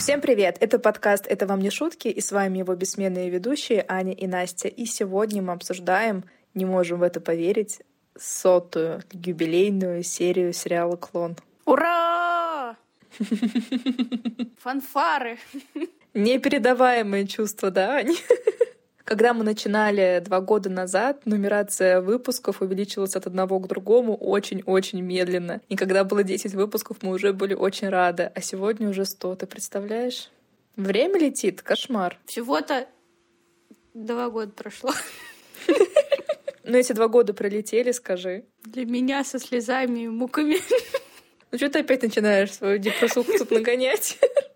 Всем привет! Это подкаст «Это вам не шутки», и с вами его бессменные ведущие Аня и Настя. И сегодня мы обсуждаем, не можем в это поверить, 100-ю юбилейную серию сериала «Клон». Ура! Фанфары! Непередаваемые чувства, да, Аня? Когда мы начинали 2 года назад, нумерация выпусков увеличилась от одного к другому очень-очень медленно. И когда было 10 выпусков, мы уже были очень рады. А сегодня уже 100, ты представляешь? Время летит, кошмар. Всего-то 2 года прошло. Ну, эти 2 года пролетели, скажи. Для меня со слезами и муками. Ну, что ты опять начинаешь свою депрессуху тут нагонять?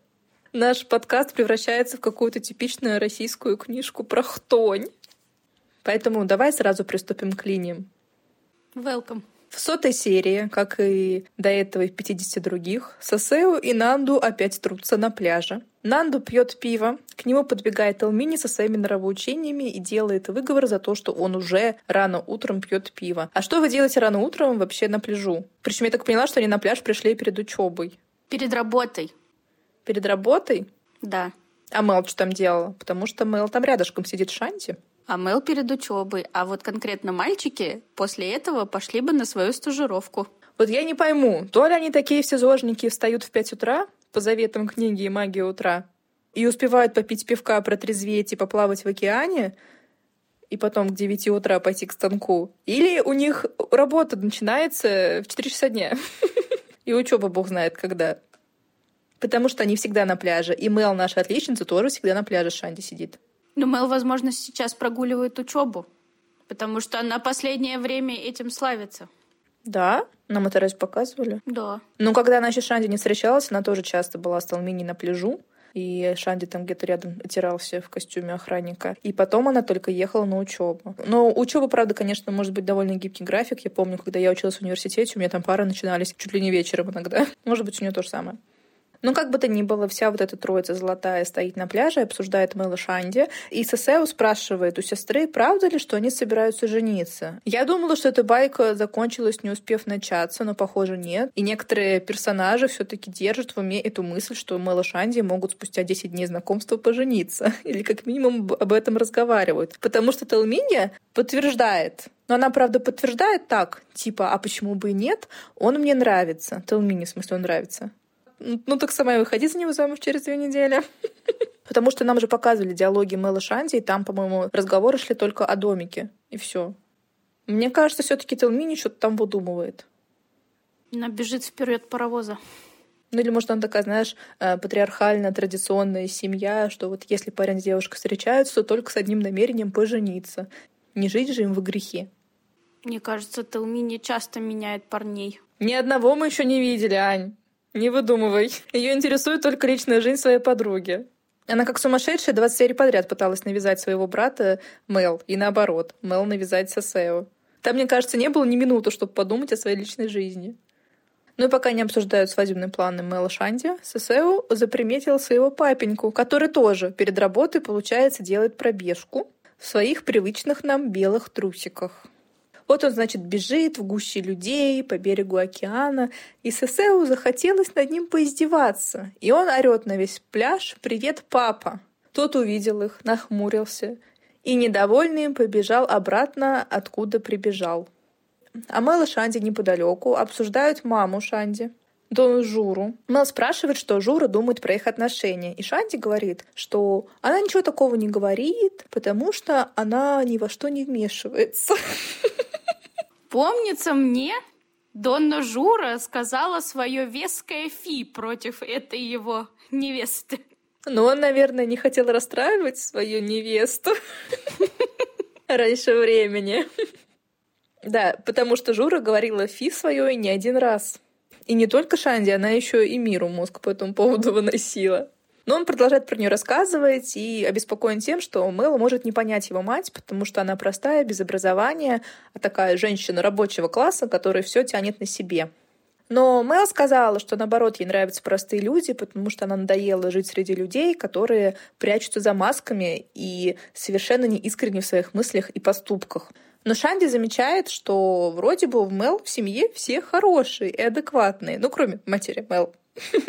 Наш подкаст превращается в какую-то типичную российскую книжку про хтонь. Поэтому давай сразу приступим к линиям. Welcome. В 100-й серии, как и до этого и в 50 других, Сосео и Нанду опять трутся на пляже. Нанду пьет пиво, к нему подбегает Элмини со своими нравоучениями и делает выговор за то, что он уже рано утром пьет пиво. А что вы делаете рано утром вообще на пляжу? Причем я так поняла, что они на пляж пришли перед учебой. Перед работой. Перед работой? Да. А Мэл что там делала? Потому что Мэл там рядышком сидит Шанти. А Мэл перед учебой. А вот конкретно мальчики после этого пошли бы на свою стажировку. Вот я не пойму, то ли они такие все зожники встают в 5 утра по заветам книги и магии утра и успевают попить пивка, протрезветь и поплавать в океане, и потом к 9 утра пойти к станку. Или у них работа начинается в 4 часа дня. И учеба бог знает когда. Потому что они всегда на пляже. И Мэл, наша отличница, тоже всегда на пляже с Шанти сидит. Но Мэл, возможно, сейчас прогуливает учебу, потому что она последнее время этим славится. Да? Нам это разве показывали? Да. Ну, когда она еще с Шанти не встречалась, она тоже часто была с Талмини на пляжу. И Шанди там где-то рядом отирался в костюме охранника. И потом она только ехала на учебу. Но учеба, правда, конечно, может быть довольно гибкий график. Я помню, когда я училась в университете, у меня там пары начинались чуть ли не вечером иногда. Может быть, у нее то же самое. Ну, как бы то ни было, вся вот эта троица золотая стоит на пляже и обсуждает Мэл и Шанди. И Сосео спрашивает у сестры, правда ли, что они собираются жениться. Я думала, что эта байка закончилась, не успев начаться, но, похоже, нет. И некоторые персонажи все-таки держат в уме эту мысль, что Мэл и Шанди могут спустя 10 дней знакомства пожениться. Или как минимум об этом разговаривают. Потому что Телминья подтверждает. Но она, правда, подтверждает так, типа, а почему бы и нет? Он мне нравится. Телминья, в смысле, он нравится. Ну, так сама и выходи за него замуж через 2 недели. Потому что нам же показывали диалоги Мэл и Шанди, и там, по-моему, разговоры шли только о домике. И все. Мне кажется, все-таки Телмини что-то там выдумывает. Она бежит вперед паровоза. Ну, или, может, она такая, знаешь, патриархальная, традиционная семья, что вот если парень с девушкой встречаются, то только с одним намерением пожениться. Не жить же им во грехе. Мне кажется, Телмини часто меняет парней. Ни одного мы еще не видели, Ань. Не выдумывай. Ее интересует только личная жизнь своей подруги. Она как сумасшедшая 20 серий подряд пыталась навязать своего брата Мэл, и наоборот, Мэл навязать Сосео. Там, мне кажется, не было ни минуты, чтобы подумать о своей личной жизни. Ну и пока не обсуждают свадебные планы Мэл и Шанди, Сосео заприметил своего папеньку, который тоже перед работой, получается, делает пробежку в своих привычных нам белых трусиках. Вот он, значит, бежит в гуще людей по берегу океана, и Сосео захотелось над ним поиздеваться. И он орёт на весь пляж: «Привет, папа!» Тот увидел их, нахмурился и, недовольный, побежал обратно, откуда прибежал. А Мэл и Шанди неподалеку обсуждают маму Шанди, Дону Журу. Мэл спрашивает, что Жура думает про их отношения, и Шанди говорит, что она ничего такого не говорит, потому что она ни во что не вмешивается. Помнится мне, Донна Жура сказала свое веское фи против этой его невесты. Но он, наверное, не хотел расстраивать свою невесту раньше времени. Да, потому что Жура говорила фи свое не один раз. И не только Шанди, она еще и миру мозг по этому поводу выносила. Но он продолжает про нее рассказывать и обеспокоен тем, что Мэл может не понять его мать, потому что она простая, без образования, а такая женщина рабочего класса, которая все тянет на себе. Но Мэл сказала, что наоборот, ей нравятся простые люди, потому что она надоела жить среди людей, которые прячутся за масками и совершенно неискренни в своих мыслях и поступках. Но Шанди замечает, что вроде бы в Мэл в семье все хорошие и адекватные, ну, кроме матери Мэл.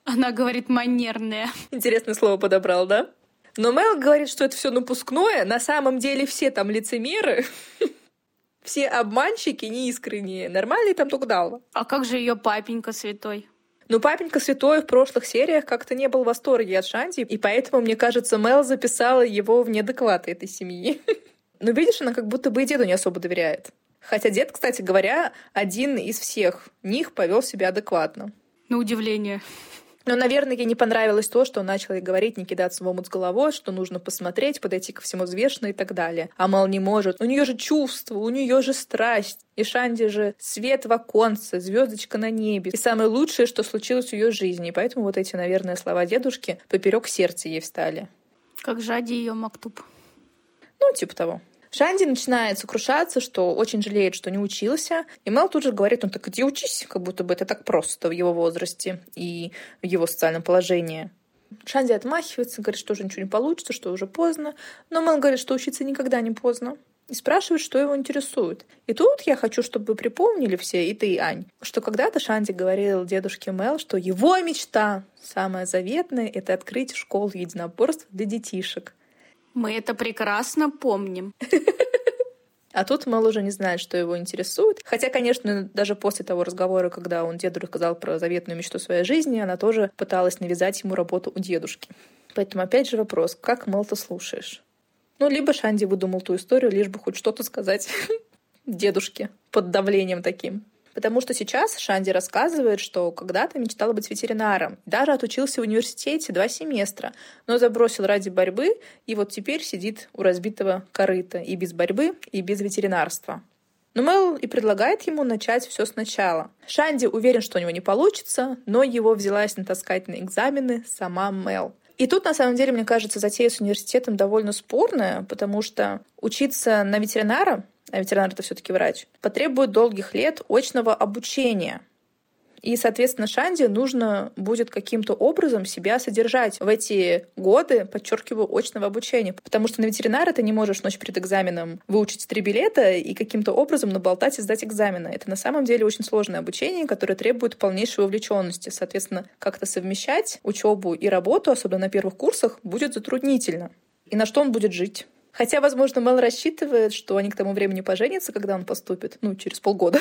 Она говорит манерная. Интересное слово подобрал, да? Но Мел говорит, что это все напускное. На самом деле все там лицемеры. Все обманщики неискренние. Нормальный там только Далла. А как же ее папенька святой? Ну, папенька святой в прошлых сериях как-то не был в восторге от Шанди, и поэтому, мне кажется, Мел записала его в неадекваты этой семьи. Но видишь, она как будто бы и деду не особо доверяет. Хотя дед, кстати говоря, один из всех них повел себя адекватно. На удивление. Но, наверное, ей не понравилось то, что он начал ей говорить, не кидаться в омут с головой, что нужно посмотреть, подойти ко всему взвешенно и так далее. А Мел не может. У нее же чувство, у нее же страсть. И Шанди же свет в оконце, звездочка на небе. И самое лучшее, что случилось в ее жизни. И поэтому вот эти, наверное, слова дедушки поперек сердца ей встали. Как Жади ее Мактуб. Ну, типа того. Шанди начинает сокрушаться, что очень жалеет, что не учился. И Мел тут же говорит, ну так иди учись, как будто бы это так просто в его возрасте и в его социальном положении. Шанди отмахивается, говорит, что уже ничего не получится, что уже поздно. Но Мел говорит, что учиться никогда не поздно. И спрашивает, что его интересует. И тут я хочу, чтобы вы припомнили все, и ты, и Ань, что когда-то Шанди говорил дедушке Мел, что его мечта, самая заветная, это открыть школу единоборств для детишек. Мы это прекрасно помним. А тут Мел уже не знает, что его интересует. Хотя, конечно, даже после того разговора, когда он деду рассказал про заветную мечту своей жизни, она тоже пыталась навязать ему работу у дедушки. Поэтому опять же вопрос, как Мел-то слушаешь? Ну, либо Шанди выдумал ту историю, лишь бы хоть что-то сказать дедушке под давлением таким. Потому что сейчас Шанди рассказывает, что когда-то мечтала быть ветеринаром. Даже отучился в университете 2 семестра, но забросил ради борьбы, и вот теперь сидит у разбитого корыта и без борьбы, и без ветеринарства. Но Мел и предлагает ему начать все сначала. Шанди уверен, что у него не получится, но его взялась натаскать на экзамены сама Мел. И тут, на самом деле, мне кажется, затея с университетом довольно спорная, потому что учиться на ветеринара, а ветеринар — это все-таки врач, потребует долгих лет очного обучения. И, соответственно, Шанди нужно будет каким-то образом себя содержать в эти годы, подчеркиваю, очного обучения. Потому что на ветеринара ты не можешь ночь перед экзаменом выучить 3 билета и каким-то образом наболтать и сдать экзамены. Это на самом деле очень сложное обучение, которое требует полнейшей вовлеченности. Соответственно, как-то совмещать учебу и работу, особенно на первых курсах, будет затруднительно. И на что он будет жить? Хотя, возможно, Мел рассчитывает, что они к тому времени поженятся, когда он поступит. Ну, через полгода.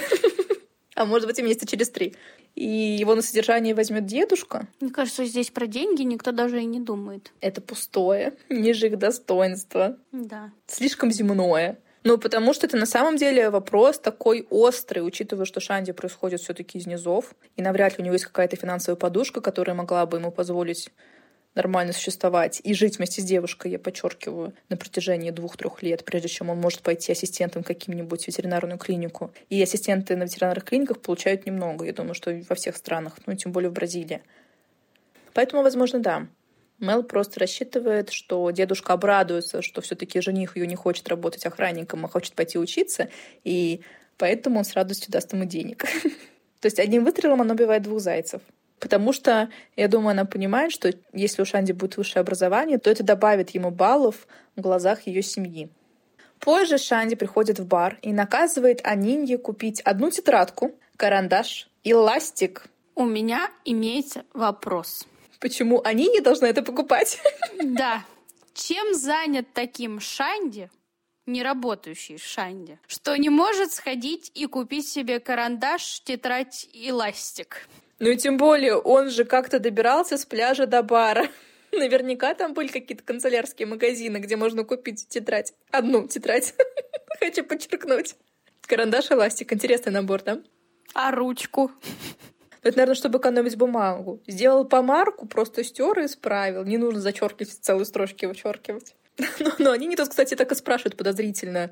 А может быть, и месяца через 3. И его на содержание возьмет дедушка. Мне кажется, здесь про деньги никто даже и не думает. Это пустое, ниже их достоинства. Да. Слишком земное. Ну, потому что это на самом деле вопрос такой острый, учитывая, что Шанди происходит все-таки из низов, и навряд ли у него есть какая-то финансовая подушка, которая могла бы ему позволить нормально существовать и жить вместе с девушкой, я подчеркиваю, на протяжении 2-3 лет, прежде чем он может пойти ассистентом в каким-нибудь ветеринарную клинику. И ассистенты на ветеринарных клиниках получают немного, я думаю, что во всех странах, ну, тем более в Бразилии. Поэтому, возможно, да. Мел просто рассчитывает, что дедушка обрадуется, что все-таки жених ее не хочет работать охранником, а хочет пойти учиться, и поэтому он с радостью даст ему денег. То есть одним выстрелом он убивает 2 зайцев. Потому что, я думаю, она понимает, что если у Шанди будет высшее образование, то это добавит ему баллов в глазах ее семьи. Позже Шанди приходит в бар и наказывает Анинье купить 1 тетрадку, карандаш и ластик. У меня имеется вопрос. Почему Анинья должна это покупать? Да. Чем занят таким Шанди, не работающий Шанди, что не может сходить и купить себе карандаш, тетрадь и ластик? Ну и тем более, он же как-то добирался с пляжа до бара. Наверняка там были какие-то канцелярские магазины, где можно купить тетрадь. 1 тетрадь. Хочу подчеркнуть. Карандаш и ластик. Интересный набор, да? А ручку? Это, наверное, чтобы экономить бумагу. Сделал помарку, просто стер и исправил. Не нужно зачеркивать целые строчки, вычеркивать. Но они не тут, кстати, так и спрашивают подозрительно.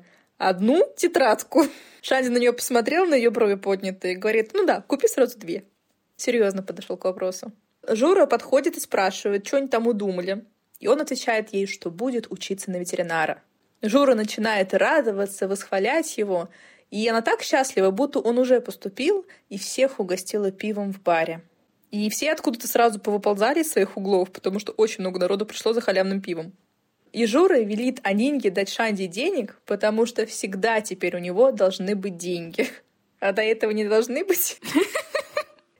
1 тетрадку. Шанди на нее посмотрел, на ее брови поднятые, и говорит, ну да, купи сразу 2. Серьезно подошел к вопросу. Жура подходит и спрашивает, что они там удумали. И он отвечает ей, что будет учиться на ветеринара. Жура начинает радоваться, восхвалять его. И она так счастлива, будто он уже поступил и всех угостила пивом в баре. И все откуда-то сразу повыползали из своих углов, потому что очень много народу пришло за халявным пивом. И Жура велит Анинье дать Шанди денег, потому что всегда теперь у него должны быть деньги. А до этого не должны быть.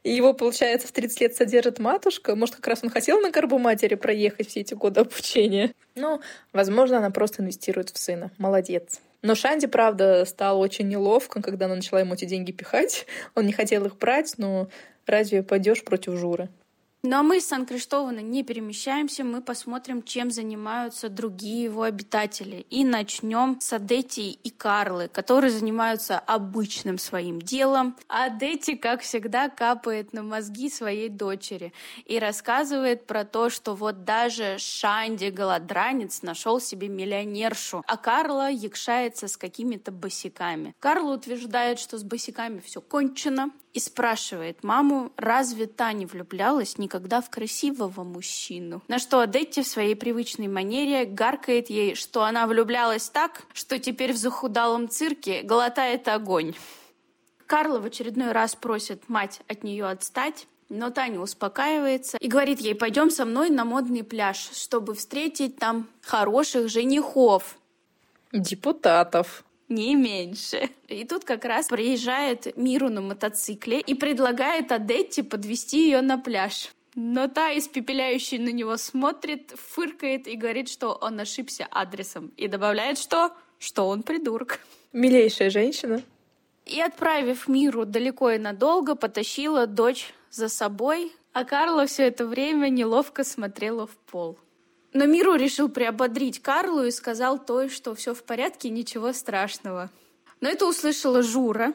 И его, получается, в 30 лет содержит матушка. Может, как раз он хотел на горбу матери проехать все эти годы обучения. Ну, возможно, она просто инвестирует в сына. Молодец. Но Шанди, правда, стало очень неловко, когда она начала ему эти деньги пихать. Он не хотел их брать, но разве пойдешь против Журы? Ну а мы с Сан-Криштована не перемещаемся, мы посмотрим, чем занимаются другие его обитатели. И начнем с Адетти и Карлы, которые занимаются обычным своим делом. А Адетти, как всегда, капает на мозги своей дочери и рассказывает про то, что вот даже Шанди, голодранец, нашел себе миллионершу, а Карла якшается с какими-то босиками. Карла утверждает, что с босиками все кончено, и спрашивает маму, разве та не влюблялась никогда в красивого мужчину? На что Адетти в своей привычной манере гаркает ей, что она влюблялась так, что теперь в захудалом цирке глотает огонь. Карла в очередной раз просит мать от нее отстать, но Таня успокаивается и говорит ей, пойдем со мной на модный пляж, чтобы встретить там хороших женихов. Депутатов. Не меньше. И тут как раз приезжает Миру на мотоцикле и предлагает Адетти подвезти ее на пляж. Но та, испепеляющая на него, смотрит, фыркает и говорит, что он ошибся адресом. И добавляет, что он придурок. Милейшая женщина. И, отправив Миру далеко и надолго, потащила дочь за собой, а Карла все это время неловко смотрела в пол. Но Миру решил приободрить Карлу и сказал той, что все в порядке, ничего страшного. Но это услышала Жура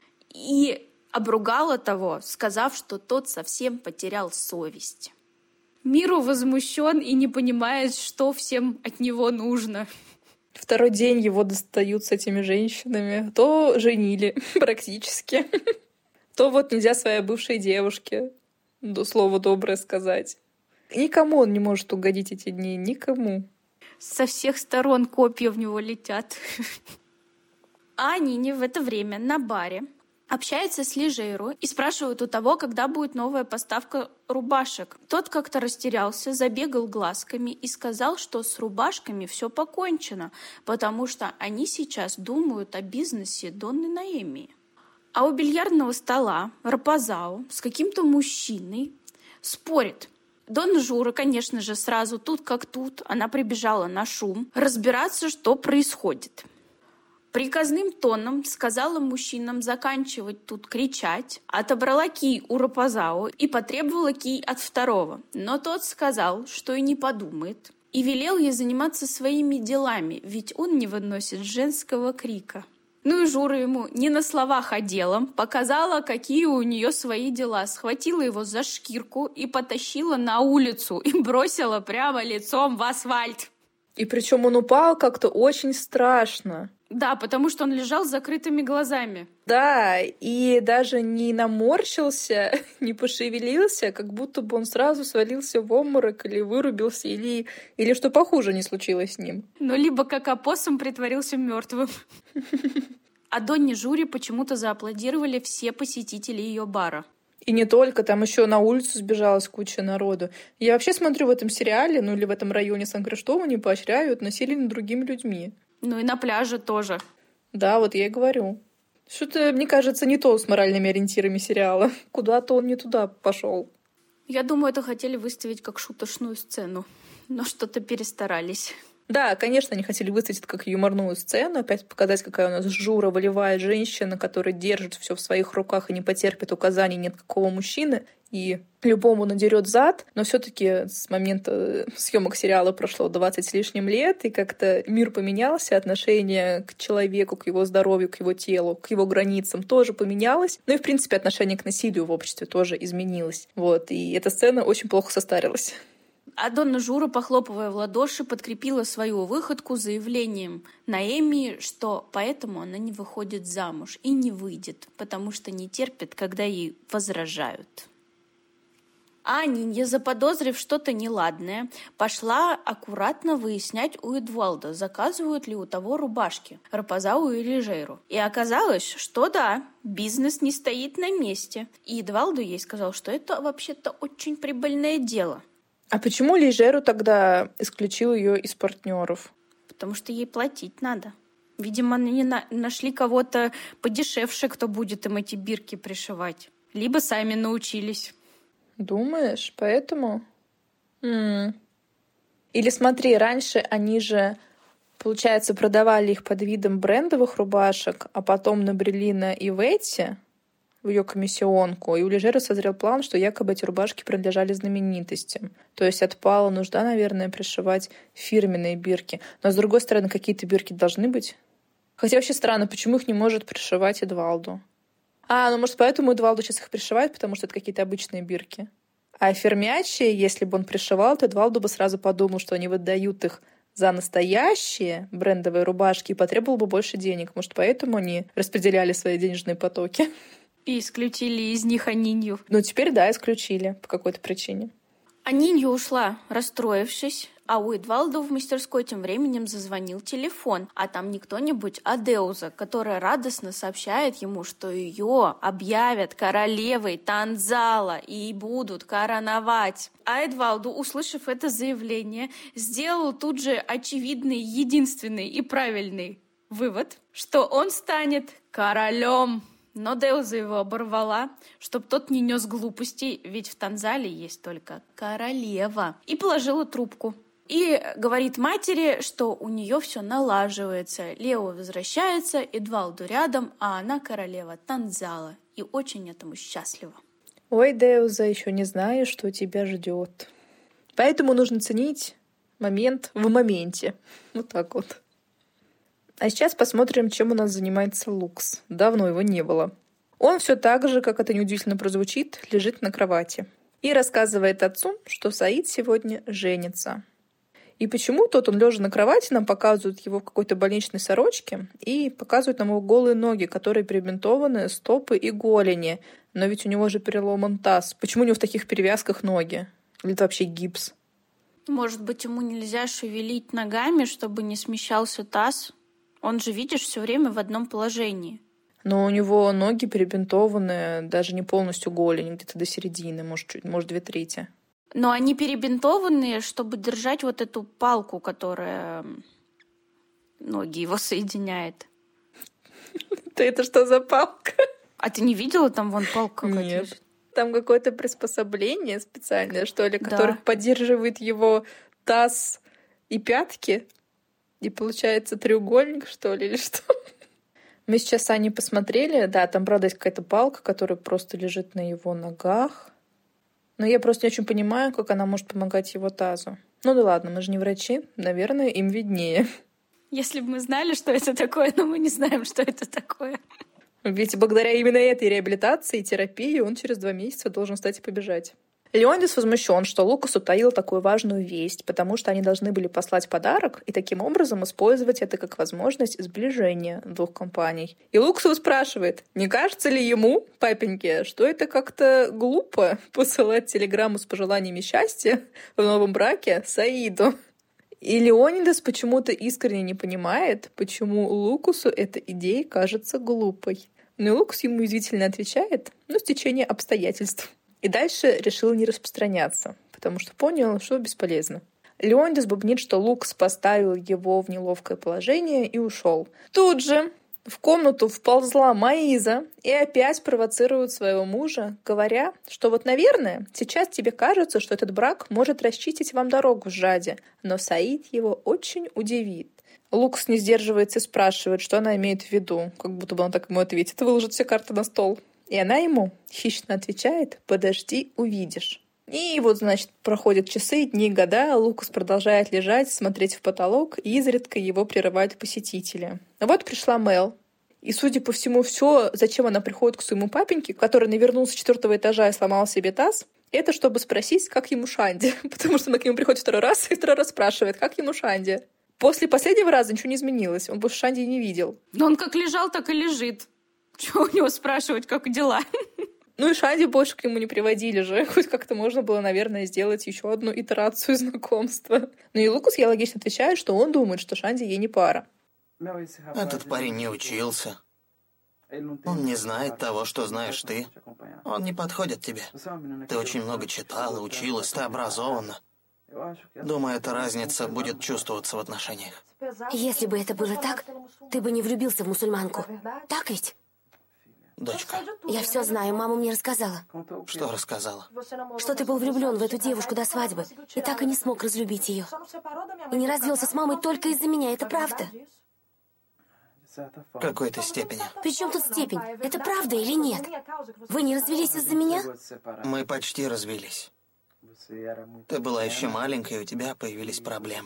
и обругала того, сказав, что тот совсем потерял совесть. Миру возмущен и не понимает, что всем от него нужно. Второй день его достают с этими женщинами. То женили практически, то вот нельзя своей бывшей девушке слово доброе сказать. Никому он не может угодить эти дни, никому. Со всех сторон копья в него летят. А Нине в это время на баре общается с Лижейро и спрашивает у того, когда будет новая поставка рубашек. Тот как-то растерялся, забегал глазками и сказал, что с рубашками все покончено, потому что они сейчас думают о бизнесе Донны Наэмии. А у бильярдного стола Рапазао с каким-то мужчиной спорит. Донна Жура, конечно же, сразу тут как тут, она прибежала на шум, разбираться, что происходит. Приказным тоном сказала мужчинам заканчивать тут кричать, отобрала кий у Рапазао и потребовала кий от второго. Но тот сказал, что и не подумает, и велел ей заниматься своими делами, ведь он не выносит женского крика. Ну и Жура ему не на словах, а делом показала, какие у нее свои дела. Схватила его за шкирку и потащила на улицу и бросила прямо лицом в асфальт. И причем он упал как-то очень страшно. Да, потому что он лежал с закрытыми глазами. Да, и даже не наморщился, не пошевелился, как будто бы он сразу свалился в обморок или вырубился, или что похуже не случилось с ним. Ну, либо как опоссум притворился мертвым. А Донне Журе почему-то зааплодировали все посетители ее бара. И не только, там еще на улицу сбежалась куча народу. Я вообще смотрю, в этом сериале, ну или в этом районе Сан-Криштована поощряют насилие над другими людьми. Ну и на пляже тоже. Да, вот я и говорю. Что-то, мне кажется, не то с моральными ориентирами сериала. Куда-то он не туда пошел. Я думаю, это хотели выставить как шуточную сцену, но что-то перестарались. Да, конечно, они хотели выставить это как юморную сцену, опять показать, какая у нас Жура волевая женщина, которая держит все в своих руках и не потерпит указаний ни от какого мужчины, и любому надерет зад. Но все-таки с момента съемок сериала прошло 20 с лишним лет, и как-то мир поменялся, отношение к человеку, к его здоровью, к его телу, к его границам тоже поменялось. Ну и, в принципе, отношение к насилию в обществе тоже изменилось. Вот, и эта сцена очень плохо состарилась. А Донна Жура, похлопывая в ладоши, подкрепила свою выходку заявлением Наэмии, что поэтому она не выходит замуж и не выйдет, потому что не терпит, когда ей возражают. А Нинья, заподозрив что-то неладное, пошла аккуратно выяснять у Эдвалда, заказывают ли у того рубашки, Рапазау и Лижейру. И оказалось, что да, бизнес не стоит на месте. И Эдвалду ей сказал, что это вообще-то очень прибыльное дело. А почему Лижеру тогда исключил ее из партнеров? Потому что ей платить надо. Видимо, они нашли кого-то подешевше, кто будет им эти бирки пришивать. Либо сами научились. Думаешь, поэтому? Или смотри, раньше они же, получается, продавали их под видом брендовых рубашек, а потом набрели на Иветти, в ее комиссионку, и у Лежера созрел план, что якобы эти рубашки принадлежали знаменитостям. То есть отпала нужда, наверное, пришивать фирменные бирки. Но, с другой стороны, какие-то бирки должны быть. Хотя вообще странно, почему их не может пришивать Эдвалду? Ну может, поэтому Эдвалду сейчас их пришивает, потому что это какие-то обычные бирки. А фермячие, если бы он пришивал, то Эдвалду бы сразу подумал, что они выдают их за настоящие брендовые рубашки и потребовал бы больше денег. Может, поэтому они распределяли свои денежные потоки. И исключили из них Анинью. Ну, теперь, да, исключили по какой-то причине. Анинью ушла, расстроившись, а у Эдвалда в мастерской тем временем зазвонил телефон, а там не кто-нибудь, а Деуза, которая радостно сообщает ему, что ее объявят королевой Танзала и будут короновать. А Эдвалду, услышав это заявление, сделал тут же очевидный, единственный и правильный вывод, что он станет королем. Но Деуза его оборвала, чтоб тот не нес глупостей, ведь в Танзале есть только королева. И положила трубку. И говорит матери, что у нее все налаживается. Лео возвращается, Эдвалду рядом, а она королева Танзала. И очень этому счастлива. Ой, Деуза, еще не знаю, что тебя ждет. Поэтому нужно ценить момент в моменте. Вот так вот. А сейчас посмотрим, чем у нас занимается Лукс. Давно его не было. Он все так же, как это неудивительно прозвучит, лежит на кровати. И рассказывает отцу, что Саид сегодня женится. И почему-то он лежа на кровати, нам показывают его в какой-то больничной сорочке и показывают нам его голые ноги, которые перебинтованы, стопы и голени. Но ведь у него же переломан таз. Почему у него в таких перевязках ноги? Или это вообще гипс? Может быть, ему нельзя шевелить ногами, чтобы не смещался таз? Он же, видишь, все время в одном положении. Но у него ноги перебинтованы, даже не полностью голень, где-то до середины, может, 2/3. Но они перебинтованные, чтобы держать вот эту палку, которая ноги его соединяет. Это что за палка? А ты не видела, там вон палка какая-то? Нет. Там какое-то приспособление специальное, что ли, которое поддерживает его таз и пятки. И получается треугольник, что ли, или что? Мы сейчас с Аней посмотрели. Да, там, правда, есть какая-то палка, которая просто лежит на его ногах. Но я просто не очень понимаю, как она может помогать его тазу. Ну да ладно, мы же не врачи. Наверное, им виднее. Если бы мы знали, что это такое, но мы не знаем, что это такое. Ведь благодаря именно этой реабилитации и терапии он через 2 месяца должен встать и побежать. Леонидас возмущен, что Лукас утаил такую важную весть, потому что они должны были послать подарок и таким образом использовать это как возможность сближения двух компаний. И Лукас его спрашивает, не кажется ли ему, папеньке, что это как-то глупо посылать телеграмму с пожеланиями счастья в новом браке Саиду. И Леонидас почему-то искренне не понимает, почему Лукасу эта идея кажется глупой. Но и Лукас ему язвительно отвечает, стечение обстоятельств. И дальше решил не распространяться, потому что понял, что бесполезно. Леонидас бубнит, что Лукас поставил его в неловкое положение и ушел. Тут же в комнату вползла Маиза и опять провоцирует своего мужа, говоря, что наверное, сейчас тебе кажется, что этот брак может расчистить вам дорогу в Жаде, но Саид его очень удивит. Лукас не сдерживается и спрашивает, что она имеет в виду, как будто бы он так ему ответит и выложит все карты на стол. И она ему хищно отвечает: «Подожди, увидишь». И значит, проходят часы, дни, года, Лукас продолжает лежать, смотреть в потолок, и изредка его прерывают посетители. А вот пришла Мел. И, судя по всему, все, зачем она приходит к своему папеньке, который навернулся с 4-го этажа и сломал себе таз, это чтобы спросить, как ему Шанди. Потому что она к нему приходит 2-й раз и 2-й раз спрашивает, как ему Шанди. После последнего раза ничего не изменилось, он больше Шанди не видел. Но он как лежал, так и лежит. Чего у него спрашивать, как дела? И Шанди больше к нему не приводили же. Хоть как-то можно было, наверное, сделать еще одну итерацию знакомства. И Лукас ей логично отвечает, что он думает, что Шанди ей не пара. Этот парень не учился. Он не знает того, что знаешь ты. Он не подходит тебе. Ты очень много читала, училась, ты образована. Думаю, эта разница будет чувствоваться в отношениях. Если бы это было так, ты бы не влюбился в мусульманку. Так ведь? дочка? Я все знаю, мама мне рассказала. Что рассказала? Что ты был влюблен в эту девушку до свадьбы и так и не смог разлюбить ее. И не развелся с мамой только из-за меня, это правда? В какой-то степени. При чем тут степень? Это правда или нет? Вы не развелись из-за меня? Мы почти развелись. Ты была еще маленькой, и у тебя появились проблемы.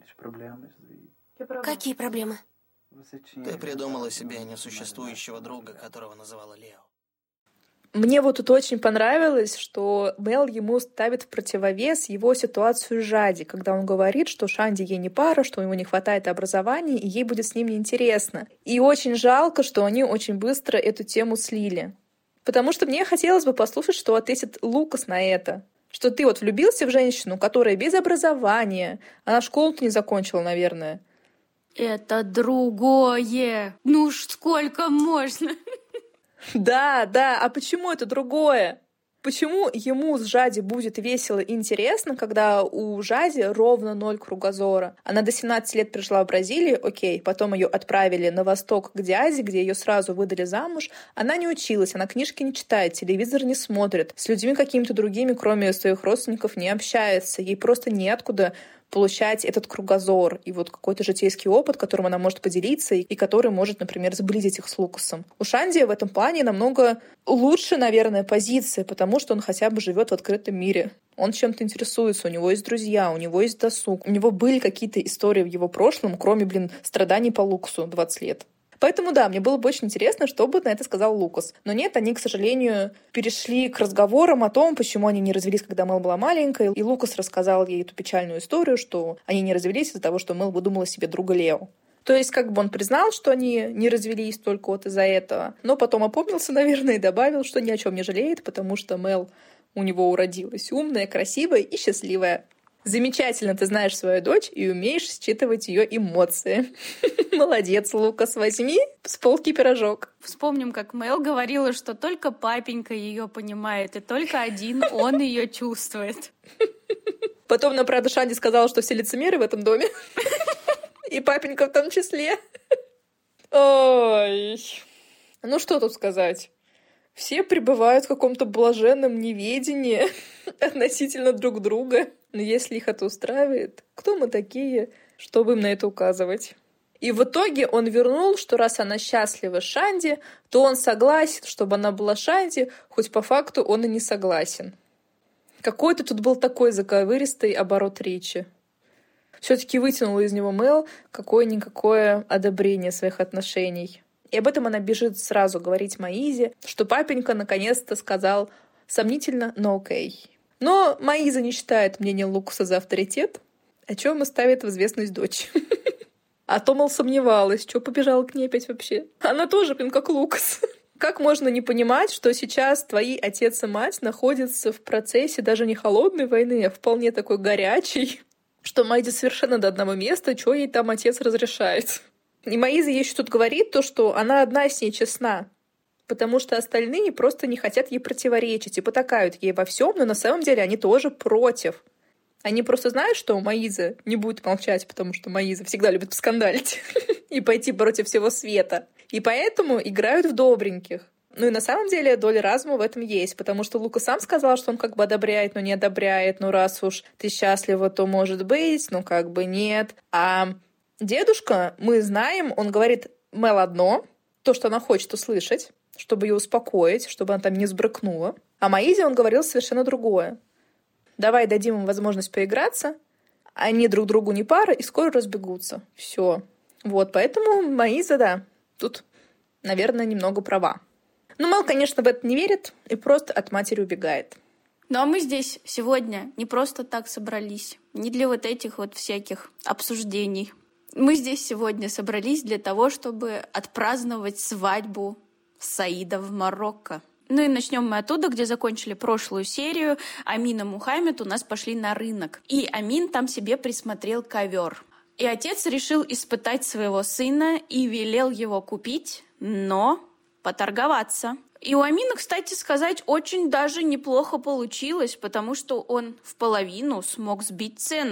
Какие проблемы? Ты придумала себе несуществующего друга, которого называла Лео. Мне вот тут очень понравилось, что Мел ему ставит в противовес его ситуацию с Жади, когда он говорит, что Шанди ей не пара, что у него не хватает образования, и ей будет с ним неинтересно. И очень жалко, что они очень быстро эту тему слили. Потому что мне хотелось бы послушать, что ответит Лукас на это. Что ты вот влюбился в женщину, которая без образования, она школу-то не закончила, наверное. Это другое. Ну уж сколько можно? Да, а почему это другое? Почему ему с Жади будет весело и интересно, когда у Жади ровно 0 кругозора? Она до 17 лет прожила в Бразилии, окей, потом ее отправили на восток к дяде, где ее сразу выдали замуж. Она не училась, она книжки не читает, телевизор не смотрит, с людьми какими-то другими, кроме своих родственников, не общается. Ей просто неоткуда получать этот кругозор и вот какой-то житейский опыт, которым она может поделиться и который может, например, сблизить их с Лукасом. У Шанди в этом плане намного лучше, наверное, позиция, потому что он хотя бы живет в открытом мире. Он чем-то интересуется, у него есть друзья, у него есть досуг, у него были какие-то истории в его прошлом, кроме, страданий по Лукасу 20 лет. Поэтому да, мне было бы очень интересно, что бы на это сказал Лукас. Но нет, они, к сожалению, перешли к разговорам о том, почему они не развелись, когда Мел была маленькой. И Лукас рассказал ей эту печальную историю, что они не развелись из-за того, что Мел выдумала себе друга Лео. То есть как бы он признал, что они не развелись только вот из-за этого, но потом опомнился, наверное, и добавил, что ни о чем не жалеет, потому что Мел у него уродилась умная, красивая и счастливая. Замечательно ты знаешь свою дочь и умеешь считывать ее эмоции. Молодец, Лукас, возьми с полки пирожок. Вспомним, как Мел говорила, что только папенька ее понимает, и только один он ее чувствует. Потом на правду Шанди сказала, что все лицемеры в этом доме. И папенька в том числе. Ой. Ну что тут сказать? Все пребывают в каком-то блаженном неведении относительно друг друга. Но если их это устраивает, кто мы такие, чтобы им на это указывать? И в итоге он вернул, что раз она счастлива с Шанди, то он согласен, чтобы она была Шанди, хоть по факту он и не согласен. Какой-то тут был такой заковыристый оборот речи. Все-таки вытянула из него Мел какое-никакое одобрение своих отношений. И об этом она бежит сразу говорить Маизе, что папенька наконец-то сказал сомнительно, но окей. Но Маиза не считает мнение Лукаса за авторитет, о чем и ставит в известность дочь. А то, мол, сомневалась, что побежала к ней опять вообще. Она тоже, как Лукас. Как можно не понимать, что сейчас твои отец и мать находятся в процессе даже не холодной войны, а вполне такой горячей, что Майзе совершенно до одного места, что ей там отец разрешает. И Маиза ей еще тут говорит то, что она одна с ней честна, потому что остальные просто не хотят ей противоречить и потакают ей во всем, но на самом деле они тоже против. Они просто знают, что Маиза не будет молчать, потому что Маиза всегда любит поскандалить и пойти против всего света. И поэтому играют в добреньких. Ну и на самом деле доля разума в этом есть, потому что Лука сам сказал, что он как бы одобряет, но не одобряет. Ну раз уж ты счастлива, то может быть, ну как бы нет. А дедушка, мы знаем, он говорит Мел одно, то, что она хочет услышать, чтобы ее успокоить, чтобы она там не сбрыкнула. А Маизе он говорил совершенно другое. Давай дадим им возможность поиграться, они друг другу не пара и скоро разбегутся. Все. Вот, поэтому Маиза, да, тут, наверное, немного права. Ну, Мел, конечно, в это не верит и просто от матери убегает. Ну, а мы здесь сегодня не просто так собрались, не для вот этих вот всяких обсуждений. Мы здесь сегодня собрались для того, чтобы отпраздновать свадьбу Саида в Марокко. Ну и начнем мы оттуда, где закончили прошлую серию. Амин и Мухаммед у нас пошли на рынок. И Амин там себе присмотрел ковер. И отец решил испытать своего сына и велел его купить, но поторговаться. И у Амина, кстати сказать, очень даже неплохо получилось, потому что он в половину смог сбить цену.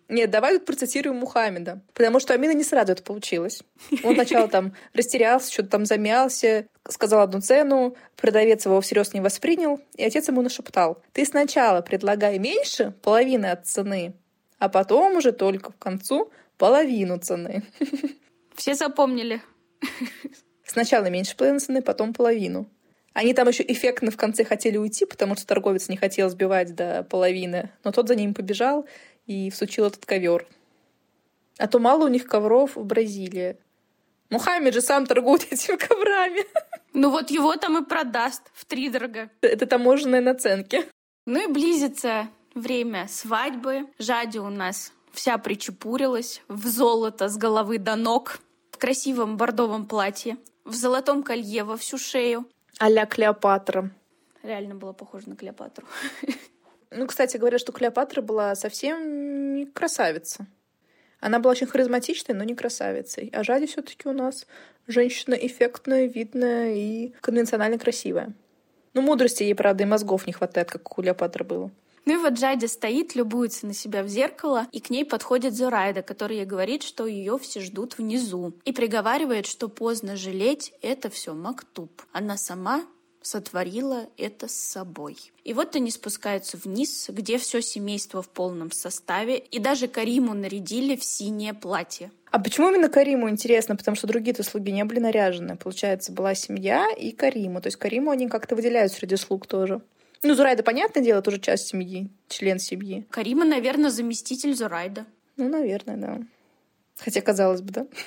Нет, давай тут процитируем Мухаммеда. Потому что Амина не сразу это получилось. Он сначала там растерялся, что-то там замялся, сказал одну цену, продавец его всерьез не воспринял, и отец ему нашептал: «Ты сначала предлагай меньше, половины от цены, а потом уже только в концу половину цены». Все запомнили. Сначала меньше половины цены, потом половину. Они там еще эффектно в конце хотели уйти, потому что торговец не хотел сбивать до половины, но тот за ним побежал и всучил этот ковер. А то мало у них ковров в Бразилии. Мухаммед же сам торгует этими коврами. Ну вот его там и продаст втридорога. Это таможенные наценки. Ну и близится время свадьбы. Жади у нас вся причепурилась в золото с головы до ног, в красивом бордовом платье, в золотом колье во всю шею. А-ля Клеопатра. Реально было похоже на Клеопатру. Ну, кстати, говорят, что Клеопатра была совсем не красавица. Она была очень харизматичной, но не красавицей. А Жади все-таки у нас женщина эффектная, видная и конвенционально красивая. Ну, мудрости ей, правда, и мозгов не хватает, как у Клеопатры было. Ну и вот Жади стоит, любуется на себя в зеркало, и к ней подходит Зорайда, который ей говорит, что ее все ждут внизу, и приговаривает, что поздно жалеть — это все мактуб. Она сама сотворила это с собой. И вот они спускаются вниз, где все семейство в полном составе, и даже Кариму нарядили в синее платье. А почему именно Кариму, интересно? Потому что другие-то слуги не были наряжены. Получается, была семья и Кариму. То есть Кариму они как-то выделяют среди слуг тоже. Ну, Зурайда, понятное дело, тоже часть семьи, член семьи. Карима, наверное, заместитель Зорайда. Ну, наверное, да. Хотя, казалось бы, да.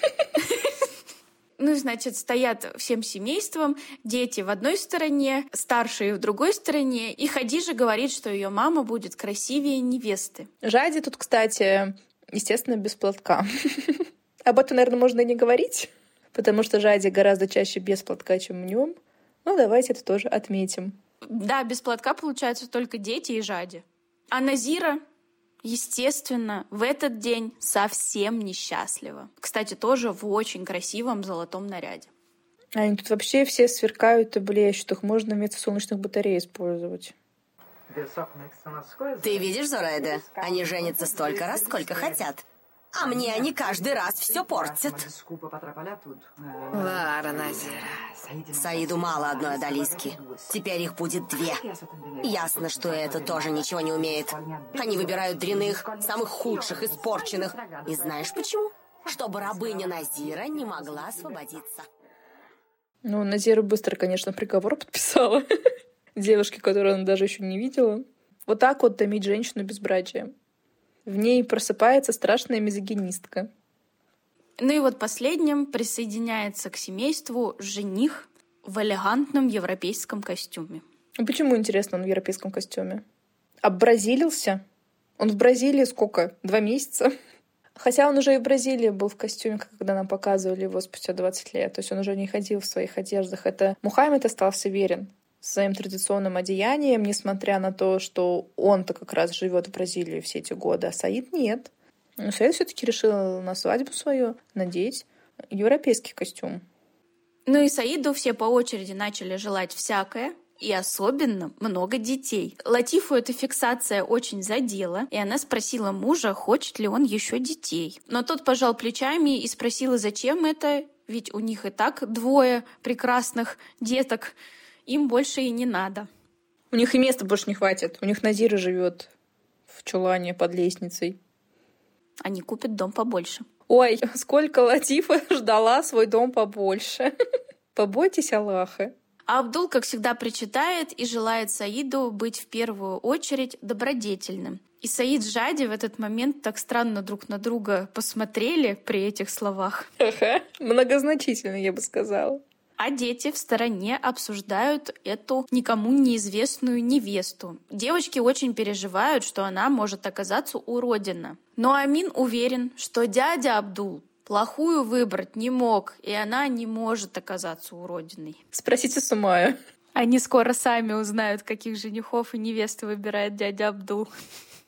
Ну, значит, стоят всем семейством, дети в одной стороне, старшие в другой стороне, и Хадижа говорит, что ее мама будет красивее невесты. Жади тут, кстати, естественно, без платка. Об этом, наверное, можно и не говорить, потому что Жади гораздо чаще без платка, чем в нем. Ну, давайте это тоже отметим. Да, без платка получаются только дети и Жади. А Назира, естественно, в этот день совсем несчастлива. Кстати, тоже в очень красивом золотом наряде. Они тут вообще все сверкают и блещут. Их можно вместо солнечных батарей использовать. Ты видишь, Зорайда? Они женятся столько раз, сколько хотят. А мне они каждый раз все портят. Лара, Назира. Саиду мало одной одолиски. Теперь их будет 2. Ясно, что это тоже ничего не умеет. Они выбирают дрянных, самых худших, испорченных. И знаешь почему? Чтобы рабыня Назира не могла освободиться. Ну, Назира быстро, конечно, приговор подписала. Девушке, которую она даже еще не видела. Вот так вот томить женщину безбрачием. В ней просыпается страшная мизогинистка. Ну и вот последним присоединяется к семейству жених в элегантном европейском костюме. А почему, интересно, он в европейском костюме? Оббразилился? Он в Бразилии сколько? 2 месяца? Хотя он уже и в Бразилии был в костюме, когда нам показывали его спустя 20 лет. То есть он уже не ходил в своих одеждах. Это Мухаммед остался верен своим традиционным одеянием, несмотря на то, что он-то как раз живет в Бразилии все эти годы, а Саид нет. Но Саид все-таки решил на свадьбу свою надеть европейский костюм. Ну и Саиду все по очереди начали желать всякое, и особенно много детей. Латифу эта фиксация очень задела, и она спросила мужа, хочет ли он еще детей. Но тот пожал плечами и спросила, зачем это, ведь у них и так 2 прекрасных деток. Им больше и не надо. У них и места больше не хватит. У них Назира живет в чулане под лестницей. Они купят дом побольше. Ой, сколько Латифа ждала свой дом побольше. Побойтесь Аллаха. А Абдул, как всегда, причитает и желает Саиду быть в первую очередь добродетельным. И Саид с Жади в этот момент так странно друг на друга посмотрели при этих словах. Ага, многозначительно, я бы сказала. А дети в стороне обсуждают эту никому неизвестную невесту. Девочки очень переживают, что она может оказаться уродина. Но Амин уверен, что дядя Абдул плохую выбрать не мог, и она не может оказаться уродиной. Спросите Сумая. Они скоро сами узнают, каких женихов и невесты выбирает дядя Абдул.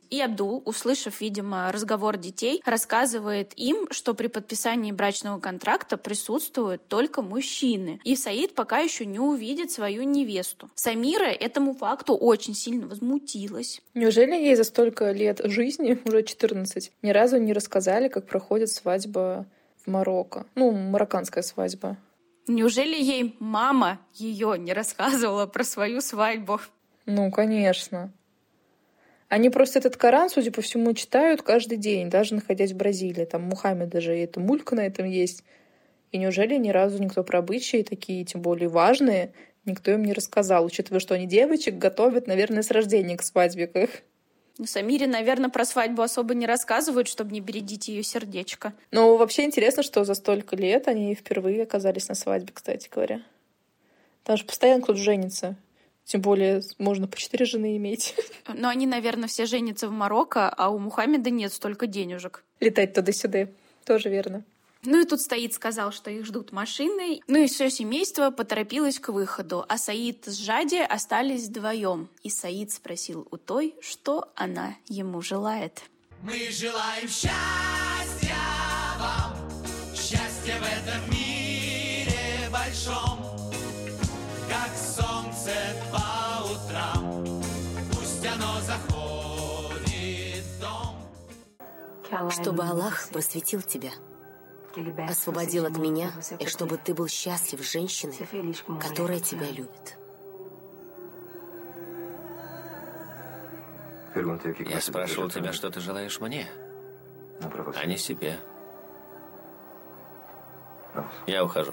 И Абдул, услышав, видимо, разговор детей, рассказывает им, что при подписании брачного контракта присутствуют только мужчины. И Саид пока еще не увидит свою невесту. Самира этому факту очень сильно возмутилась. Неужели ей за столько лет жизни, уже 14, ни разу не рассказали, как проходит свадьба в Марокко? Ну, марокканская свадьба. Неужели ей мама ее не рассказывала про свою свадьбу? Ну, конечно. Они просто этот Коран, судя по всему, читают каждый день, даже находясь в Бразилии. Там Мухаммед даже и эта мулька на этом есть. И неужели ни разу никто про обычаи такие, тем более важные, никто им не рассказал, учитывая, что они девочек готовят, наверное, с рождения к свадьбе. Самире, наверное, про свадьбу особо не рассказывают, чтобы не бередить ее сердечко. Но вообще интересно, что за столько лет они впервые оказались на свадьбе, кстати говоря. Там же постоянно кто-то женится. Тем более можно по 4 жены иметь. Но они, наверное, все женятся в Марокко, а у Мухаммеда нет столько денежек. Летать туда-сюда. Тоже верно. Ну и тут Саид сказал, что их ждут машины. Ну и все семейство поторопилось к выходу, а Саид с Жади остались вдвоем. И Саид спросил у той, что она ему желает. Мы желаем счастья вам, счастья в этом мире большом, как солнце по утрам, пусть оно заходит в дом. Чтобы Аллах просветил тебя, освободил от меня, и чтобы ты был счастлив с женщиной, которая тебя любит. Я спрашивал тебя, что ты желаешь мне, а не себе. Я ухожу.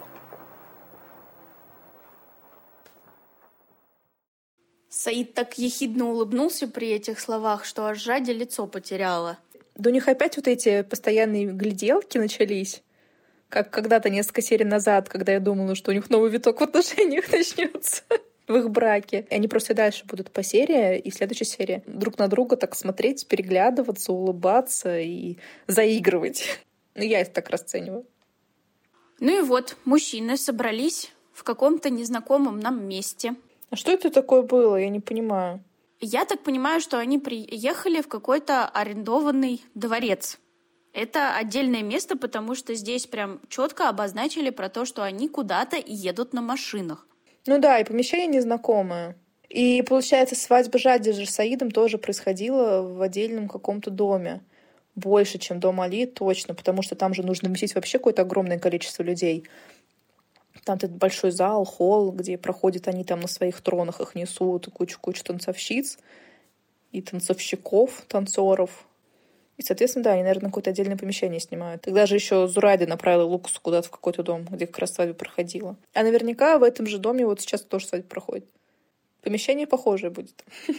Саид так ехидно улыбнулся при этих словах, что аж Жади лицо потеряла. Да у них опять вот эти постоянные гляделки начались. Как когда-то несколько серий назад, когда я думала, что у них новый виток в отношениях начнется в их браке. И они просто дальше будут по серии, и в следующей серии друг на друга так смотреть, переглядываться, улыбаться и заигрывать. Ну, я это так расцениваю. Ну и вот, мужчины собрались в каком-то незнакомом нам месте. А что это такое было? Я не понимаю. Я так понимаю, что они приехали в какой-то арендованный дворец. Это отдельное место, потому что здесь прям четко обозначили про то, что они куда-то едут на машинах. Ну да, и помещение незнакомое. И получается, свадьба Жади с Саидом тоже происходила в отдельном каком-то доме. Больше, чем дом Али, точно, потому что там же нужно вместить вообще какое-то огромное количество людей. Там этот большой зал, холл, где проходят они там на своих тронах, их несут, кучу-кучу танцовщиц и танцовщиков, танцоров. И, соответственно, да, они, наверное, какое-то отдельное помещение снимают. Тогда же еще Зурайда направила Лукасу куда-то в какой-то дом, где как раз свадьба проходила. А наверняка в этом же доме вот сейчас тоже свадьба проходит. Помещение похожее будет.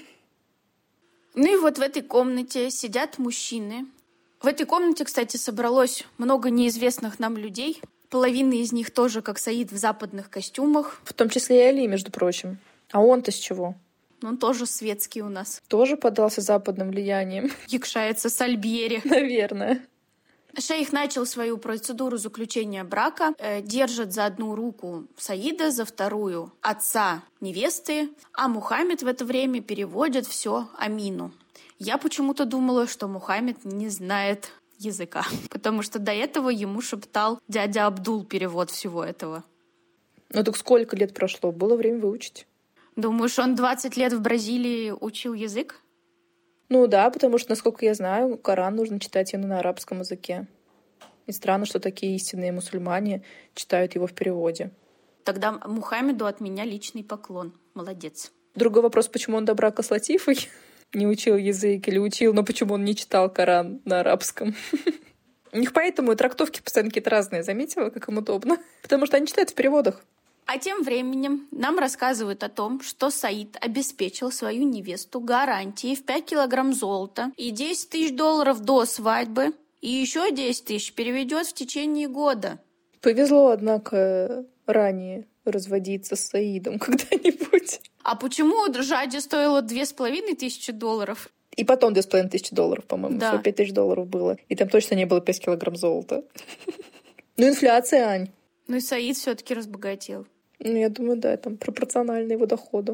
Ну и вот в этой комнате сидят мужчины. В этой комнате, кстати, собралось много неизвестных нам людей. Половина из них тоже, как Саид, в западных костюмах. В том числе и Али, между прочим. А он-то с чего? Он тоже светский у нас. Тоже поддался западным влиянием. Якшается с Альбьери. Наверное. Шейх начал свою процедуру заключения брака. Держит за одну руку Саида, за вторую отца невесты. А Мухаммед в это время переводит все Амину. Я почему-то думала, что Мухаммед не знает языка, потому что до этого ему шептал дядя Абдул перевод всего этого. Ну так сколько лет прошло? Было время выучить. Думаешь, он 20 лет в Бразилии учил язык? Ну да, потому что, насколько я знаю, Коран нужно читать именно на арабском языке. И странно, что такие истинные мусульмане читают его в переводе. Тогда Мухаммеду от меня личный поклон. Молодец. Другой вопрос, почему он до брака с Латифой не учил язык или учил, но почему он не читал Коран на арабском. У них поэтому и трактовки постоянно какие-то разные, заметила, как им удобно? Потому что они читают в переводах. А тем временем нам рассказывают о том, что Саид обеспечил свою невесту гарантией в 5 килограмм золота и $10 тысяч до свадьбы, и еще 10 тысяч переведет в течение года. Повезло, однако, ранее разводиться с Саидом когда-нибудь. А почему Жади стоило $2500? И потом $2500, по-моему, да. всего $5000 было. И там точно не было 5 килограмм золота. Ну, инфляция, Ань. Ну и Саид все-таки разбогател. Ну, я думаю, да, там пропорционально его доходу.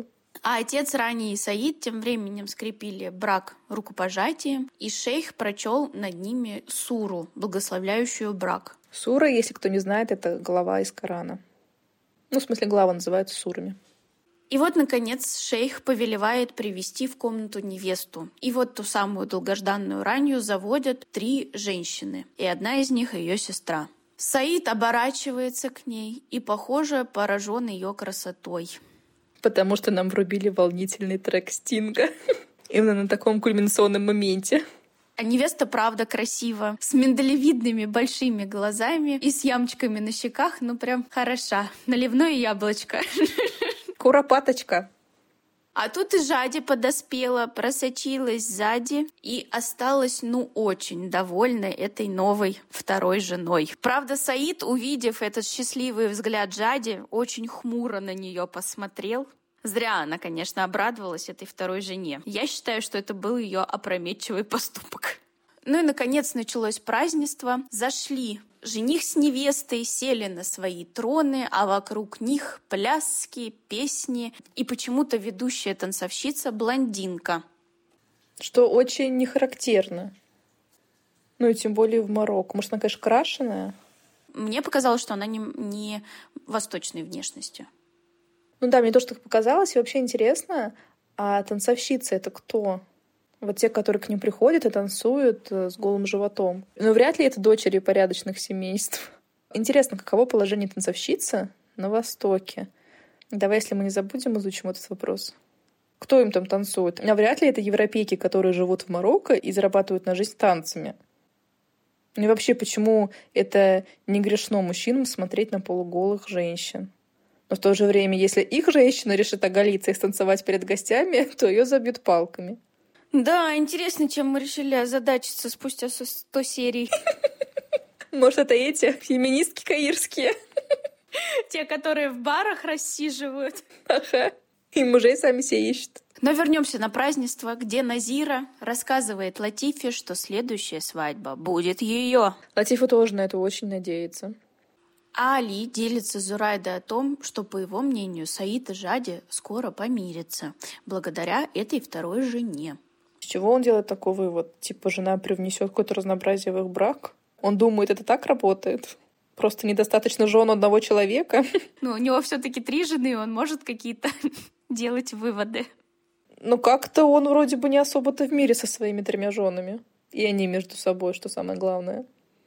А отец ранее и Саид тем временем скрепили брак рукопожатием, и шейх прочел над ними суру, благословляющую брак. Сура, если кто не знает, это глава из Корана. Ну, в смысле, глава называются сурами. И вот, наконец, шейх повелевает привести в комнату невесту. И вот ту самую долгожданную ранью заводят 3 женщины, и одна из них ее сестра. Саид оборачивается к ней и, похоже, поражен ее красотой. Потому что нам врубили волнительный трек Стинга. Именно на таком кульминационном моменте. А невеста, правда, красива, с миндалевидными большими глазами и с ямочками на щеках, ну прям хороша. Наливное яблочко. Куропаточка. А тут и Жади подоспела, просочилась сзади и осталась, очень довольна этой новой второй женой. Правда, Саид, увидев этот счастливый взгляд Жади, очень хмуро на нее посмотрел. Зря она, конечно, обрадовалась этой второй жене. Я считаю, что это был ее опрометчивый поступок. Ну и, наконец, началось празднество. Зашли жених с невестой, сели на свои троны, а вокруг них пляски, песни и почему-то ведущая танцовщица блондинка. Что очень нехарактерно. Ну и тем более в Марокко. Может, она, конечно, крашеная? Мне показалось, что она не восточной внешности. Ну да, мне тоже так показалось. И вообще интересно, а танцовщицы — это кто? Вот те, которые к ним приходят и танцуют с голым животом. Но вряд ли это дочери порядочных семейств. Интересно, каково положение танцовщицы на Востоке? Давай, если мы не забудем, изучим этот вопрос. Кто им там танцует? А вряд ли это европейки, которые живут в Марокко и зарабатывают на жизнь танцами. Ну и вообще, почему это не грешно мужчинам смотреть на полуголых женщин? Но в то же время, если их женщина решит оголиться и станцевать перед гостями, то ее забьют палками. Да, интересно, чем мы решили озадачиться спустя 100 серий. Может, это эти феминистки каирские? Те, которые в барах рассиживают. Ага. И мужей сами себе ищут. Но вернемся на празднество, где Назира рассказывает Латифе, что следующая свадьба будет ее. Латифа тоже на это очень надеется. А Али делится с Зурайдой о том, что, по его мнению, Саид и Жади скоро помирятся, благодаря этой второй жене. С чего он делает такой вывод? Типа, жена привнесет какое-то разнообразие в их брак? Он думает, это так работает? Просто недостаточно жен одного человека? Ну, у него все-таки 3 жены, он может какие-то делать выводы. Ну, как-то он вроде бы не особо-то в мире со своими 3 женами. И они между собой, что самое главное.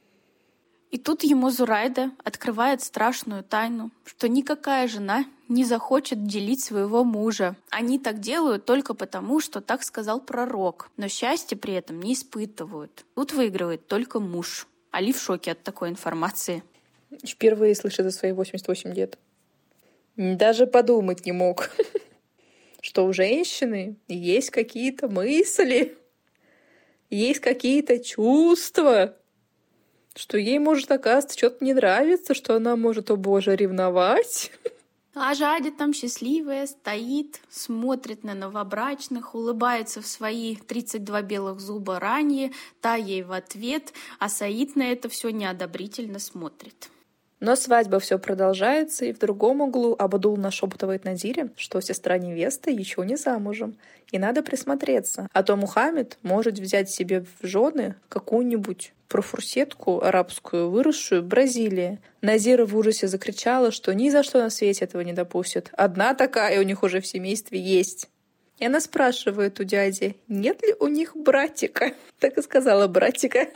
И тут ему Зурайда открывает страшную тайну, что никакая жена не захочет делить своего мужа. Они так делают только потому, что так сказал пророк, но счастья при этом не испытывают. Тут выигрывает только муж. Али в шоке от такой информации. Впервые слышит за свои 88 лет. Даже подумать не мог, что у женщины есть какие-то мысли, есть какие-то чувства, что ей может, оказывается, что-то не нравится, что она может, о боже, ревновать. А Жади там счастливая, стоит, смотрит на новобрачных, улыбается в свои 32 белых зуба ранее, та ей в ответ, а Саид на это все неодобрительно смотрит. Но свадьба все продолжается, и в другом углу Абдул нашептывает Назире, что сестра невесты еще не замужем, и надо присмотреться, а то Мухаммед может взять себе в жены какую-нибудь профурсетку арабскую, выросшую в Бразилии. Назира в ужасе закричала, что ни за что на свете этого не допустит. Одна такая у них уже в семействе есть. И она спрашивает у дяди, нет ли у них братика. Так и сказала, братика.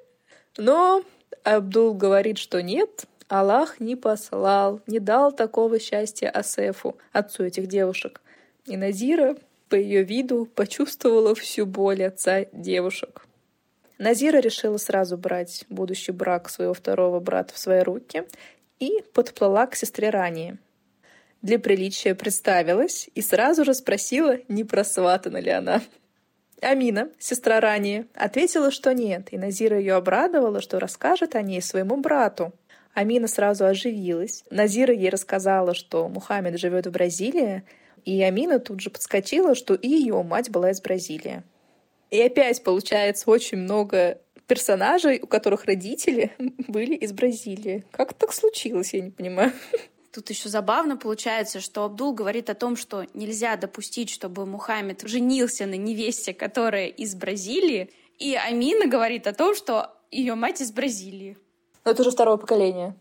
Но Абдул говорит, что нет. Аллах не послал, не дал такого счастья Асефу, отцу этих девушек. И Назира по ее виду почувствовала всю боль отца девушек. Назира решила сразу брать будущий брак своего второго брата в свои руки и подплыла к сестре ранее. Для приличия представилась и сразу же спросила, не просватана ли она. Амина, сестра ранее, ответила, что нет, и Назира ее обрадовала, что расскажет о ней своему брату. Амина сразу оживилась. Назира ей рассказала, что Мухаммед живет в Бразилии, и Амина тут же подскочила, что и ее мать была из Бразилии. И опять получается очень много персонажей, у которых родители были из Бразилии. Как так случилось, я не понимаю. Тут еще забавно получается, что Абдул говорит о том, что нельзя допустить, чтобы Мухаммед женился на невесте, которая из Бразилии, и Амина говорит о том, что ее мать из Бразилии. Но это уже второе поколение.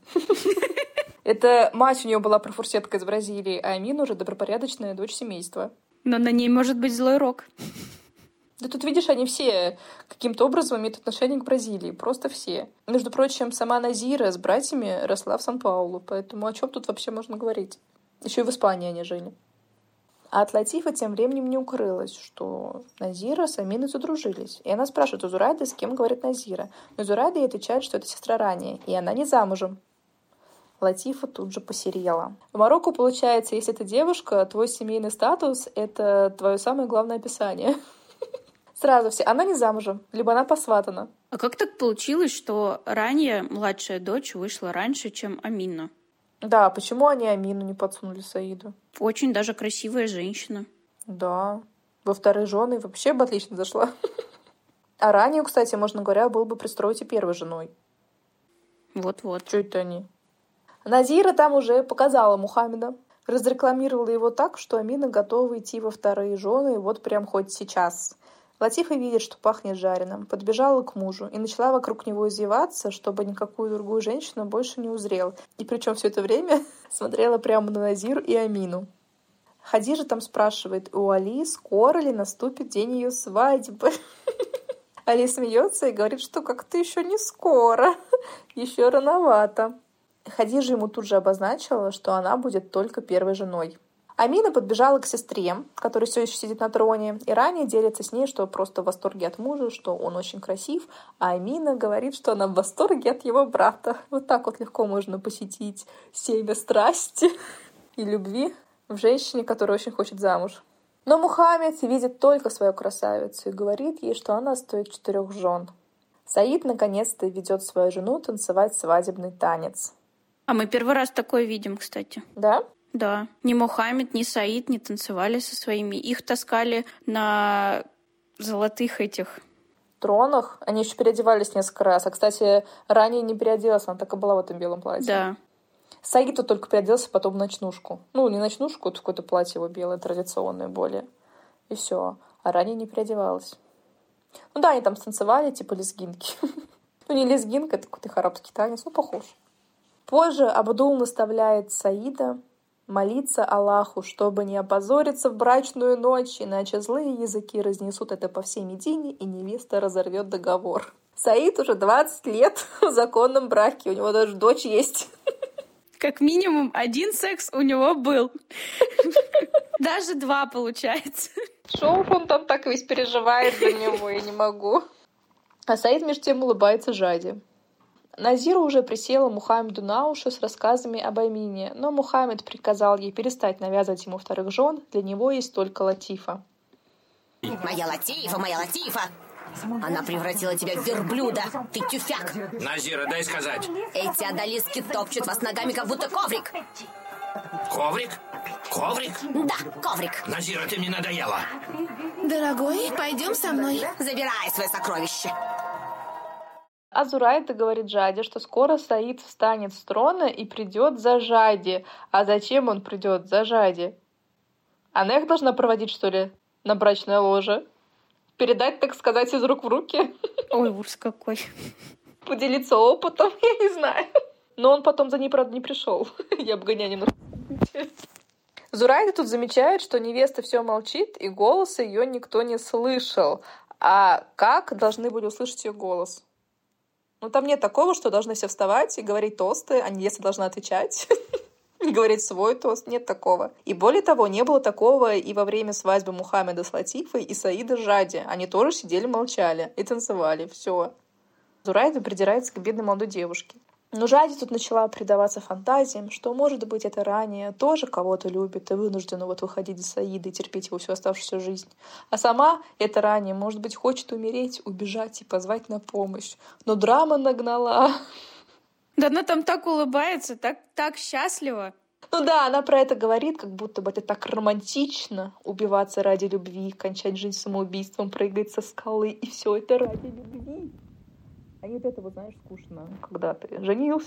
Это мать у нее была профурсетка из Бразилии, а Амина уже добропорядочная дочь семейства. Но на ней может быть злой рок. Да тут, видишь, они все каким-то образом имеют отношение к Бразилии. Просто все. Между прочим, сама Назира с братьями росла в Сан-Паулу, поэтому о чем тут вообще можно говорить? Еще и в Испании они жили. А от Латифа тем временем не укрылось, что Назира с Аминой задружились. И она спрашивает у Зурайды, с кем говорит Назира. Но Зурайда ей отвечает, что это сестра Рания, и она не замужем. Латифа тут же посерьела. В Марокко, получается, если ты девушка, твой семейный статус — это твое самое главное описание. Сразу все. Она не замужем, либо она посватана. А как так получилось, что Рания, младшая дочь, вышла раньше, чем Амина? Да, почему они Амину не подсунули Саиду? Очень даже красивая женщина. Да. Во вторые жены вообще бы отлично зашла. А Ранию, кстати, можно говоря, было бы пристроить и первой женой. Вот-вот. Чё это они? Назира там уже показала Мухаммеда. Разрекламировала его так, что Амина готова идти во вторые жены, вот прям хоть сейчас. Латифа видит, что пахнет жареным, подбежала к мужу и начала вокруг него извиваться, чтобы никакую другую женщину больше не узрел. И причем все это время смотрела прямо на Назиру и Амину. Хадижа там спрашивает у Али, скоро ли наступит день ее свадьбы. Али смеется и говорит, что как-то еще не скоро, еще рановато. Хадижа ему тут же обозначила, что она будет только первой женой. Амина подбежала к сестре, которая все еще сидит на троне, и ранее делится с ней, что просто в восторге от мужа, что он очень красив, а Амина говорит, что она в восторге от его брата. Вот так вот легко можно посетить семя страсти и любви в женщине, которая очень хочет замуж. Но Мухаммед видит только свою красавицу и говорит ей, что она стоит 4 жен. Саид наконец-то ведет свою жену танцевать свадебный танец. А мы первый раз такое видим, кстати. Да? Да. Ни Мухаммед, ни Саид не танцевали со своими. Их таскали на золотых этих... тронах. Они еще переодевались несколько раз. А, кстати, ранее не переоделась, она так и была в этом белом платье. Да. Саид тут только переоделся потом в ночнушку. Ну, не ночнушку, это какое-то платье его белое, традиционное более. И все. А ранее не переодевалась. Ну да, они там станцевали, типа лезгинки. Ну, не лезгинка, это какой-то арабский танец, ну, похож. Позже Абдул наставляет Саида молиться Аллаху, чтобы не опозориться в брачную ночь, иначе злые языки разнесут это по всей Медине, и невеста разорвет договор. Саид уже 20 лет в законном браке, у него даже дочь есть. Как минимум 1 секс у него был. Даже 2 получается. Шо он там так весь переживает за него, я не могу. А Саид между тем улыбается Жаде. Назира уже присела Мухаммеду на уши с рассказами об Амине, но Мухаммед приказал ей перестать навязывать ему вторых жен, для него есть только Латифа. Моя Латифа! Она превратила тебя в верблюда! Ты тюфяк! Назира, дай сказать. Эти одолиски топчут вас ногами, как будто коврик! Коврик? Коврик? Да, коврик! Назира, ты мне надоела. Дорогой, пойдем со мной. Забирай свое сокровище! А Зурайда говорит Жаде, что скоро Саид встанет с трона и придет за Жади. А зачем он придет за Жади? Она их должна проводить, что ли, на брачное ложе? Передать, так сказать, из рук в руки? Ой, ужас какой. Поделиться опытом, я не знаю. Но он потом за ней, правда, не пришел. Я обгоняю немножко. Зурайда тут замечает, что невеста все молчит, и голоса ее никто не слышал. А как должны были услышать ее голос? Ну, там нет такого, что должны все вставать и говорить тосты, а невеста должна отвечать и говорить свой тост. Нет такого. И более того, не было такого и во время свадьбы Мухаммеда с Латифой и Саида с Жади. Они тоже сидели, молчали и танцевали. Все. Зурайда придирается к бедной молодой девушке. Но Жади тут начала предаваться фантазиям, что, может быть, это ранее тоже кого-то любит и вынуждена вот выходить за Саида и терпеть его всю оставшуюся жизнь. А сама это ранее, может быть, хочет умереть, убежать и позвать на помощь. Но драма нагнала. Да она там так улыбается, так счастлива. Ну да, она про это говорит, как будто бы это так романтично — убиваться ради любви, кончать жизнь самоубийством, прыгать со скалы, и все это ради любви. А не вот это, вот, знаешь, скучно, когда ты женился,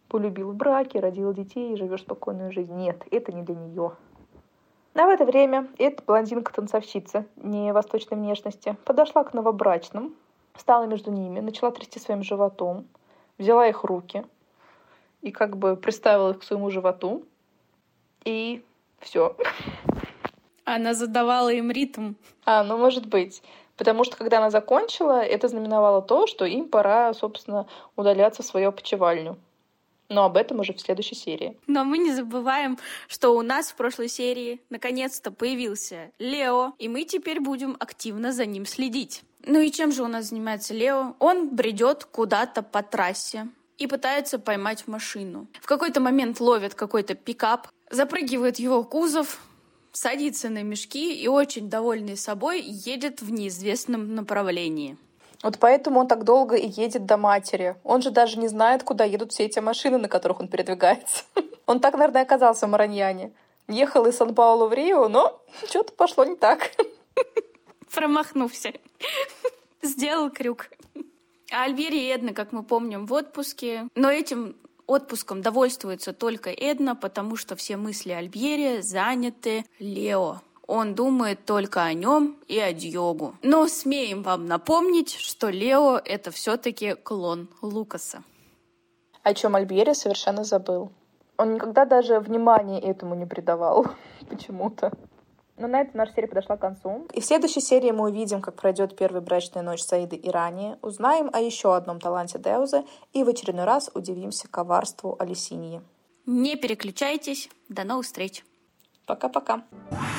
полюбил в браке, родил детей и живешь спокойную жизнь. Нет, это не для нее. А в это время эта блондинка-танцовщица не восточной внешности подошла к новобрачным, встала между ними, начала трясти своим животом, взяла их руки и как бы приставила их к своему животу. И все. Она задавала им ритм. Ну может быть. Потому что, когда она закончила, это знаменовало то, что им пора, собственно, удаляться в свою опочивальню. Но об этом уже в следующей серии. Но мы не забываем, что у нас в прошлой серии наконец-то появился Лео, и мы теперь будем активно за ним следить. Ну и чем же у нас занимается Лео? Он бредет куда-то по трассе и пытается поймать машину. В какой-то момент ловит какой-то пикап, запрыгивает в его кузов, садится на мешки и, очень довольный собой, едет в неизвестном направлении. Вот поэтому он так долго и едет до матери. Он же даже не знает, куда едут все эти машины, на которых он передвигается. Он так, наверное, оказался в Мараньяне. Ехал из Сан-Паулу в Рио, но что-то пошло не так. Промахнулся. Сделал крюк. А Альбери и Эдна, как мы помним, в отпуске. Но этим отпуском довольствуется только Эдна, потому что все мысли Альбери заняты Лео. Он думает только о нем и о Дьогу. Но смеем вам напомнить, что Лео — это все-таки клон Лукаса. О чем Альбери совершенно забыл. Он никогда даже внимания этому не придавал почему-то. Но на этом наша серия подошла к концу. И в следующей серии мы увидим, как пройдет первая брачная ночь Саиды и Рани, узнаем о еще одном таланте Деуза и в очередной раз удивимся коварству Алисиньи. Не переключайтесь. До новых встреч. Пока-пока.